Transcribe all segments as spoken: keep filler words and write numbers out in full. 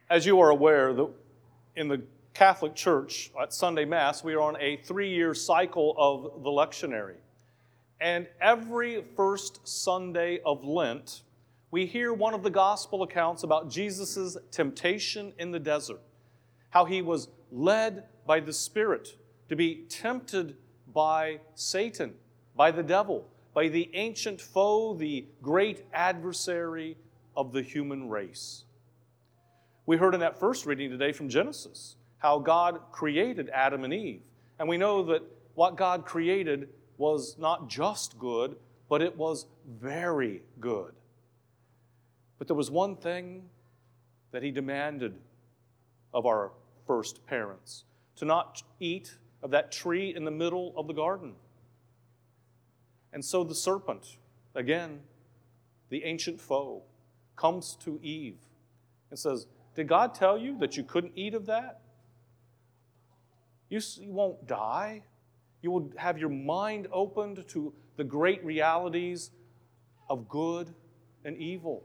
As you are aware, the, in the Catholic Church at Sunday Mass, we are on a three-year cycle of the lectionary. And every first Sunday of Lent, we hear one of the gospel accounts about Jesus' temptation in the desert, how he was led by the Spirit to be tempted by Satan, by the devil, by the ancient foe, the great adversary of the human race. We heard in that first reading today from Genesis how God created Adam and Eve. And we know that what God created was not just good, but it was very good. But there was one thing that he demanded of our first parents, to not eat of that tree in the middle of the garden. And so the serpent, again, the ancient foe, comes to Eve and says, did God tell you that you couldn't eat of that? You, you won't die. You will have your mind opened to the great realities of good and evil.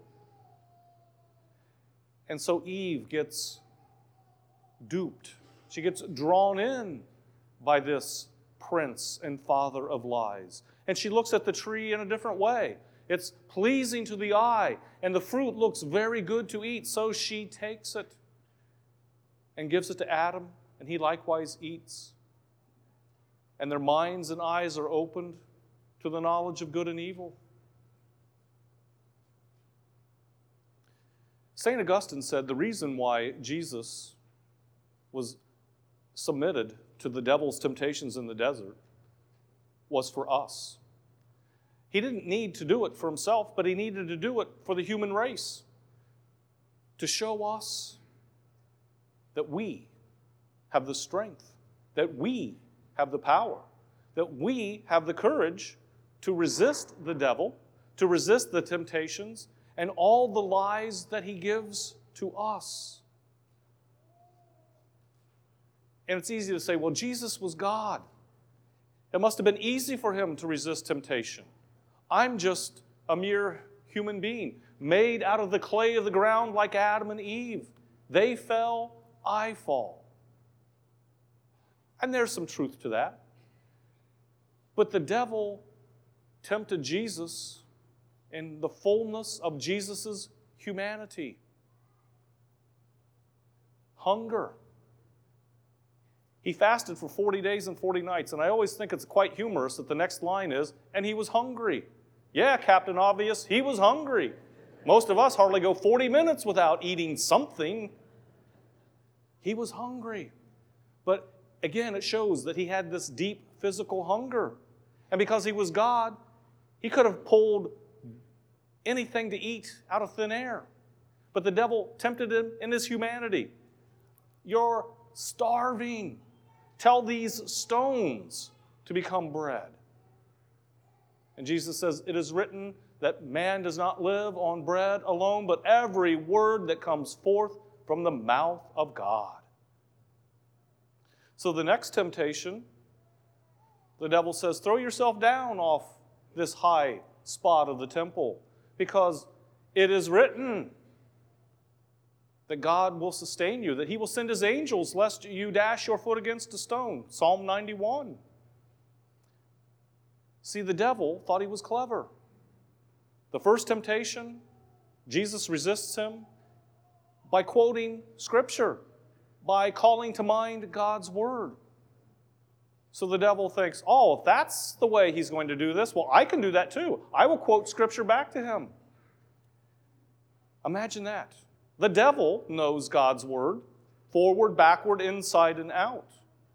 And so Eve gets duped. She gets drawn in by this prince and father of lies. And she looks at the tree in a different way. It's pleasing to the eye, and the fruit looks very good to eat, so she takes it and gives it to Adam, and he likewise eats. And their minds and eyes are opened to the knowledge of good and evil. Saint Augustine said the reason why Jesus was submitted to the devil's temptations in the desert was for us. He didn't need to do it for himself, but he needed to do it for the human race, to show us that we have the strength, that we have the power, that we have the courage to resist the devil, to resist the temptations, and all the lies that he gives to us. And it's easy to say, well, Jesus was God. It must have been easy for him to resist temptation. I'm just a mere human being, made out of the clay of the ground like Adam and Eve. They fell, I fall. And there's some truth to that. But the devil tempted Jesus in the fullness of Jesus' humanity. Hunger. He fasted for forty days and forty nights, and I always think it's quite humorous that the next line is, and he was hungry. Yeah, Captain Obvious, he was hungry. Most of us hardly go forty minutes without eating something. He was hungry. But again, it shows that he had this deep physical hunger. And because he was God, he could have pulled anything to eat out of thin air. But the devil tempted him in his humanity. You're starving. Tell these stones to become bread. And Jesus says, it is written that man does not live on bread alone, but every word that comes forth from the mouth of God. So the next temptation, the devil says, throw yourself down off this high spot of the temple, because it is written that God will sustain you, that he will send his angels lest you dash your foot against a stone. Psalm ninety-one. See, the devil thought he was clever. The first temptation, Jesus resists him by quoting Scripture, by calling to mind God's Word. So the devil thinks, oh, if that's the way he's going to do this, well, I can do that too. I will quote Scripture back to him. Imagine that. The devil knows God's Word, forward, backward, inside, and out.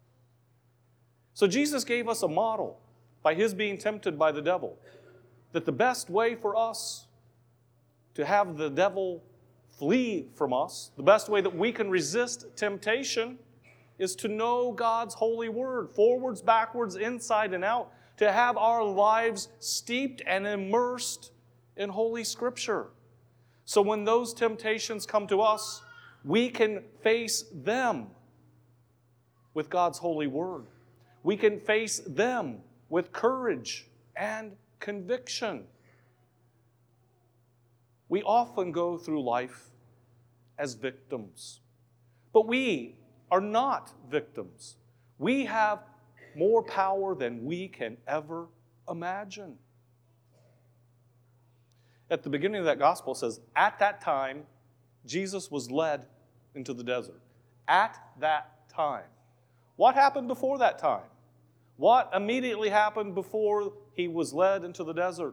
So Jesus gave us a model by his being tempted by the devil, that the best way for us to have the devil flee from us, the best way that we can resist temptation is to know God's holy word, forwards, backwards, inside, and out, to have our lives steeped and immersed in Holy Scripture. So when those temptations come to us, we can face them with God's holy word. We can face them with courage and conviction. We often go through life as victims. But we are not victims. We have more power than we can ever imagine. At the beginning of that gospel, it says, at that time, Jesus was led into the desert. At that time. What happened before that time? What immediately happened before he was led into the desert?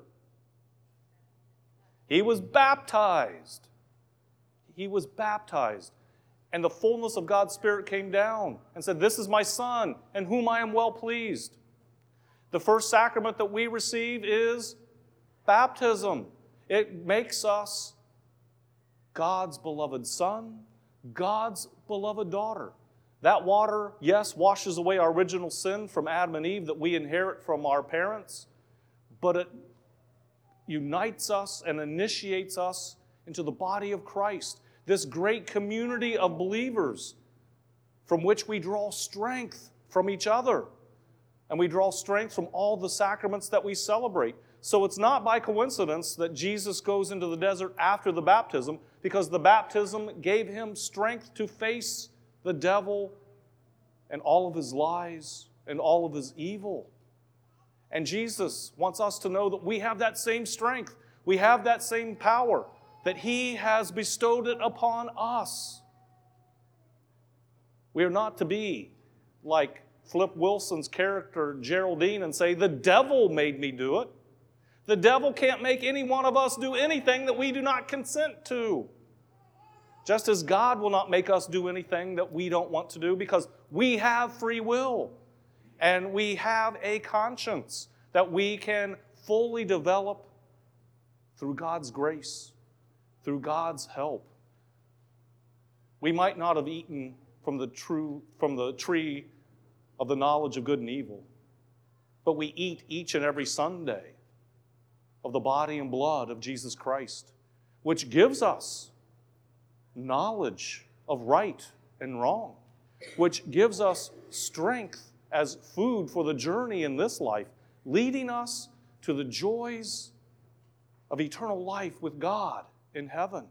He was baptized. He was baptized. And the fullness of God's Spirit came down and said, this is my Son, in whom I am well pleased. The first sacrament that we receive is baptism. It makes us God's beloved son, God's beloved daughter. That water, yes, washes away our original sin from Adam and Eve that we inherit from our parents, but it unites us and initiates us into the body of Christ, this great community of believers from which we draw strength from each other. And we draw strength from all the sacraments that we celebrate. So it's not by coincidence that Jesus goes into the desert after the baptism, because the baptism gave him strength to face the devil and all of his lies and all of his evil. And Jesus wants us to know that we have that same strength. We have that same power, that he has bestowed it upon us. We are not to be like Flip Wilson's character Geraldine and say, the devil made me do it. The devil can't make any one of us do anything that we do not consent to. Just as God will not make us do anything that we don't want to do, because we have free will and we have a conscience that we can fully develop through God's grace, through God's help. We might not have eaten from the true from the tree of the knowledge of good and evil, but we eat each and every Sunday of the body and blood of Jesus Christ, which gives us knowledge of right and wrong, which gives us strength as food for the journey in this life, leading us to the joys of eternal life with God in heaven.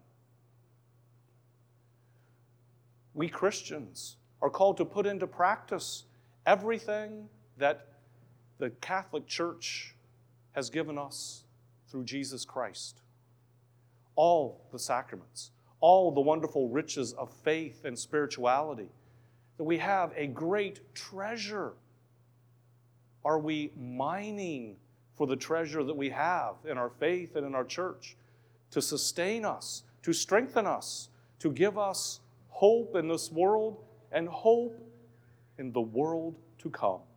We Christians are called to put into practice everything that the Catholic Church has given us through Jesus Christ. All the sacraments, all the wonderful riches of faith and spirituality, that we have a great treasure. Are we mining for the treasure that we have in our faith and in our church to sustain us, to strengthen us, to give us hope in this world and hope in the world to come?